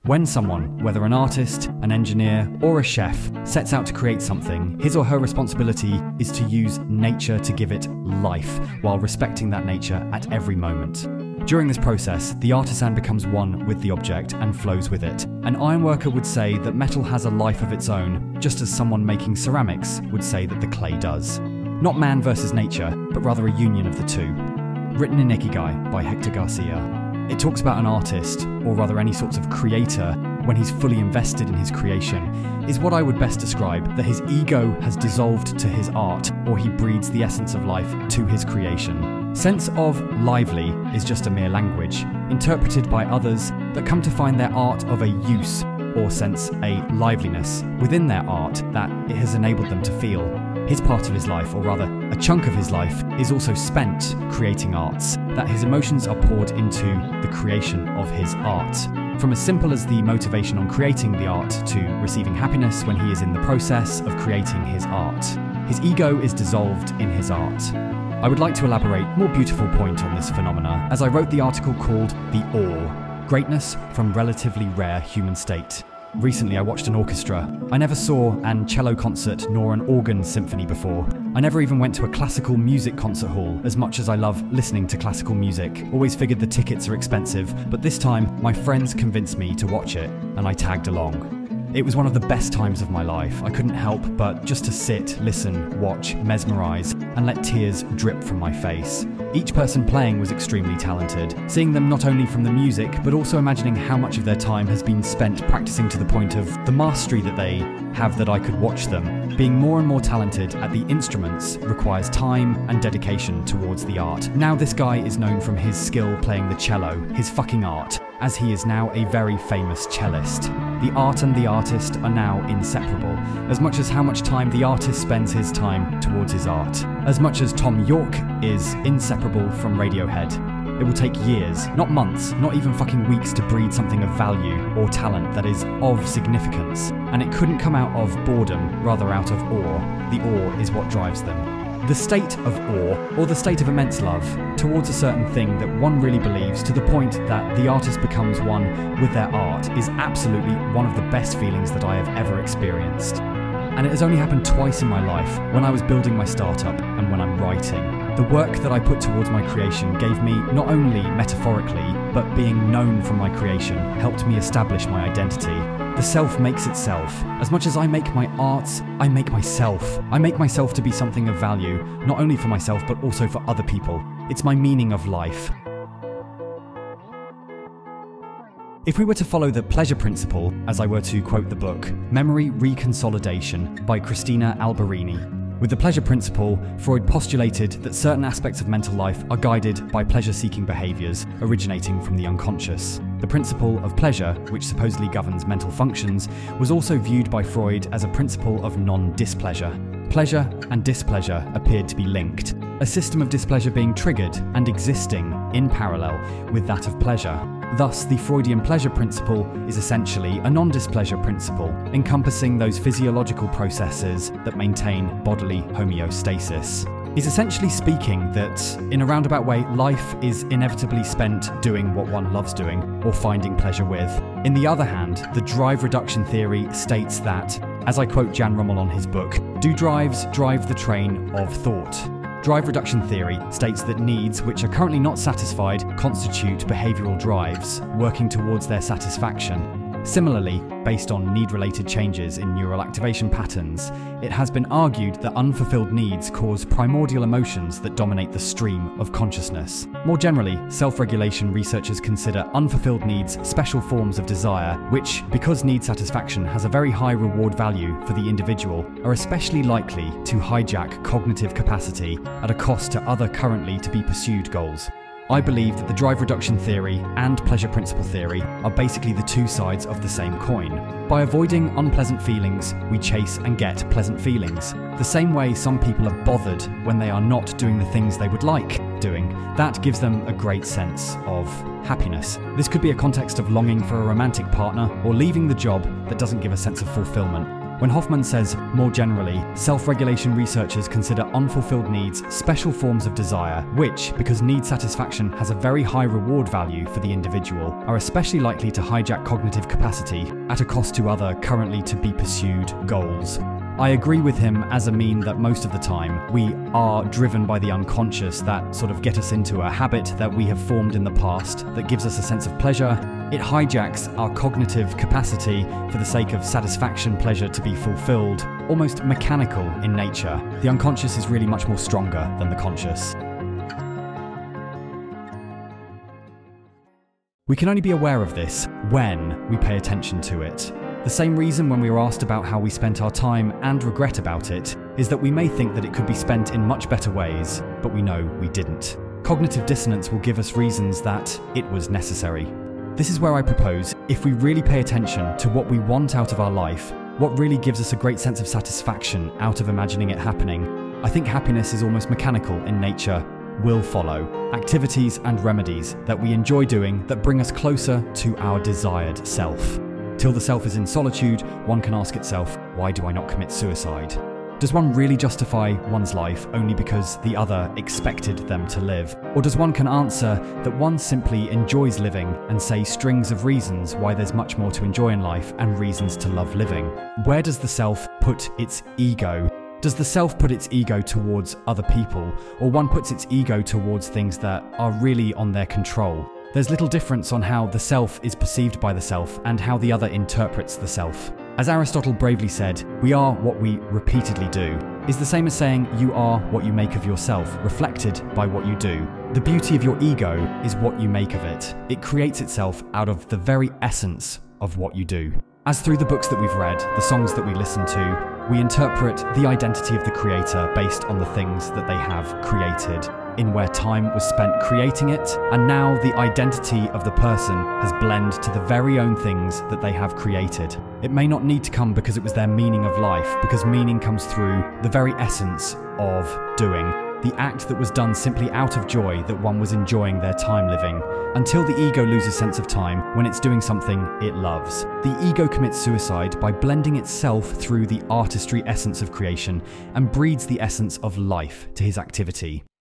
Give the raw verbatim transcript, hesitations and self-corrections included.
When someone, whether an artist, an engineer, or a chef, sets out to create something, his or her responsibility is to use nature to give it life, while respecting that nature at every moment. During this process, the artisan becomes one with the object and flows with it. An ironworker would say that metal has a life of its own, just as someone making ceramics would say that the clay does. Not man versus nature, but rather a union of the two. Written in Ikigai by Hector Garcia. It talks about an artist, or rather any sorts of creator, when he's fully invested in his creation, is what I would best describe that his ego has dissolved to his art, or he breathes the essence of life to his creation. Sense of lively is just a mere language, interpreted by others that come to find their art of a use, or sense a liveliness within their art that it has enabled them to feel. His part of his life, or rather a chunk of his life, is also spent creating arts, that his emotions are poured into the creation of his art. From as simple as the motivation on creating the art to receiving happiness when he is in the process of creating his art. His ego is dissolved in his art. I would like to elaborate a more beautiful point on this phenomena as I wrote the article called The Awe, Greatness from Relatively Rare Human State. Recently I watched an orchestra. I never saw an cello concert nor an organ symphony before. I never even went to a classical music concert hall, as much as I love listening to classical music. Always figured the tickets are expensive, but this time my friends convinced me to watch it, and I tagged along. It was one of the best times of my life. I couldn't help but just to sit, listen, watch, mesmerise, and let tears drip from my face. Each person playing was extremely talented, seeing them not only from the music, but also imagining how much of their time has been spent practicing to the point of the mastery that they have that I could watch them. Being more and more talented at the instruments requires time and dedication towards the art. Now this guy is known from his skill playing the cello, his fucking art, as he is now a very famous cellist. The art and the artist are now inseparable, as much as how much time the artist spends his time towards his art. As much as Thom Yorke is inseparable from Radiohead. It will take years, not months, not even fucking weeks to breed something of value or talent that is of significance. And it couldn't come out of boredom, rather out of awe. The awe is what drives them. The state of awe, or the state of immense love, towards a certain thing that one really believes to the point that the artist becomes one with their art is absolutely one of the best feelings that I have ever experienced. And it has only happened twice in my life, when I was building my startup and when I'm writing. The work that I put towards my creation gave me, not only metaphorically, but being known from my creation, helped me establish my identity. The self makes itself. As much as I make my arts, I make myself. I make myself to be something of value, not only for myself, but also for other people. It's my meaning of life. If we were to follow the pleasure principle, as I were to quote the book, Memory Reconsolidation by Christina Alberini. With the pleasure principle, Freud postulated that certain aspects of mental life are guided by pleasure-seeking behaviours originating from the unconscious. The principle of pleasure, which supposedly governs mental functions, was also viewed by Freud as a principle of non-displeasure. Pleasure and displeasure appeared to be linked, a system of displeasure being triggered and existing in parallel with that of pleasure. Thus, the Freudian pleasure principle is essentially a non-displeasure principle, encompassing those physiological processes that maintain bodily homeostasis. Is essentially speaking that, in a roundabout way, life is inevitably spent doing what one loves doing or finding pleasure with. In the other hand, the drive reduction theory states that, as I quote Jan Rummel on his book, do drives drive the train of thought? Drive reduction theory states that needs which are currently not satisfied constitute behavioural drives, working towards their satisfaction. Similarly, based on need-related changes in neural activation patterns, it has been argued that unfulfilled needs cause primordial emotions that dominate the stream of consciousness. More generally, self-regulation researchers consider unfulfilled needs special forms of desire, which, because need satisfaction has a very high reward value for the individual, are especially likely to hijack cognitive capacity at a cost to other currently to be pursued goals. I believe that the drive reduction theory and pleasure principle theory are basically the two sides of the same coin. By avoiding unpleasant feelings, we chase and get pleasant feelings. The same way some people are bothered when they are not doing the things they would like doing, that gives them a great sense of happiness. This could be a context of longing for a romantic partner or leaving the job that doesn't give a sense of fulfillment. When Hoffman says, more generally, self-regulation researchers consider unfulfilled needs special forms of desire, which, because need satisfaction has a very high reward value for the individual, are especially likely to hijack cognitive capacity at a cost to other currently to be pursued goals. I agree with him as a mean that most of the time we are driven by the unconscious that sort of get us into a habit that we have formed in the past that gives us a sense of pleasure. It hijacks our cognitive capacity for the sake of satisfaction, pleasure to be fulfilled, almost mechanical in nature. The unconscious is really much more stronger than the conscious. We can only be aware of this when we pay attention to it. The same reason when we were asked about how we spent our time and regret about it is that we may think that it could be spent in much better ways, but we know we didn't. Cognitive dissonance will give us reasons that it was necessary. This is where I propose, if we really pay attention to what we want out of our life, what really gives us a great sense of satisfaction out of imagining it happening, I think happiness is almost mechanical in nature, will follow. Activities and remedies that we enjoy doing that bring us closer to our desired self. Till the self is in solitude, one can ask itself, why do I not commit suicide? Does one really justify one's life only because the other expected them to live? Or does one can answer that one simply enjoys living and say strings of reasons why there's much more to enjoy in life and reasons to love living? Where does the self put its ego? Does the self put its ego towards other people, or one puts its ego towards things that are really on their control? There's little difference on how the self is perceived by the self and how the other interprets the self. As Aristotle bravely said, we are what we repeatedly do, is the same as saying you are what you make of yourself, reflected by what you do. The beauty of your ego is what you make of it. It creates itself out of the very essence of what you do. As through the books that we've read, the songs that we listen to, we interpret the identity of the creator based on the things that they have created, in where time was spent creating it, and now the identity of the person has blended to the very own things that they have created. It may not need to come because it was their meaning of life, because meaning comes through the very essence of doing. The act that was done simply out of joy that one was enjoying their time living, until the ego loses sense of time when it's doing something it loves. The ego commits suicide by blending itself through the artistry essence of creation and breeds the essence of life to his activity.